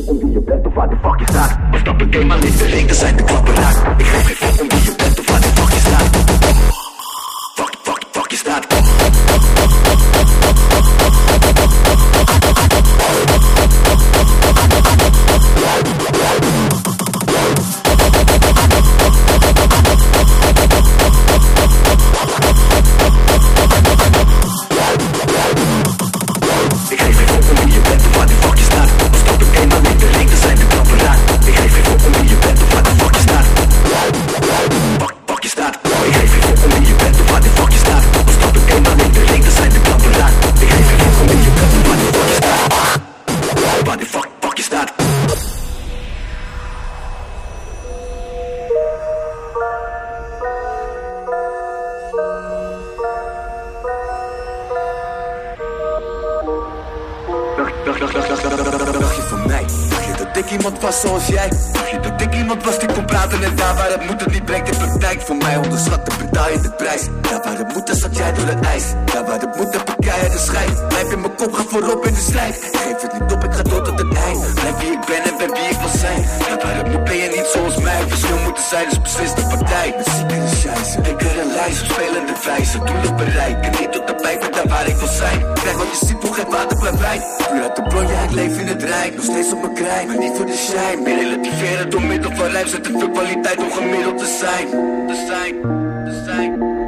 om wie je bent of waar de fuck je staat. We stappen eenmaal in de ring, dan zijn de klappen raak. Ik geef geen fuck om wie je bent of waar de fuck je staat. Fuck je staat. Dacht je van mij? Dacht je dat ik iemand was zoals jij? Dacht je dat ik iemand was die kon praten en daar waar het moet het niet brengt in praktijk? Voor mij onderschatten betaal je de prijs. Daar waar het moet dan zat jij door het ijs. Daar waar het moet heb ik keihard de schijn. Blijf in mijn kop, ga voorop in de strijd. Geef het niet op, ik ga door tot het eind. Blijf wie ik ben en ben wie ik wil zijn. Daar waar het moet ben je niet zoals mij. Verschil moeten zijn, dus beslist de partij. Muziek en de scheisse, ik er een lijst op spelende wijze. Doelen bereiken, niet tot de pijp en daar waar ik wil zijn. Krijg wat je ziet, hoe geen water blijft wijn. Puur uit de bron, ja ik leef in het rijk. Nog steeds op mijn krijn, maar niet voor de shine. Meer relativeren door middel van rijm. Zet te veel kwaliteit om gemiddeld te zijn.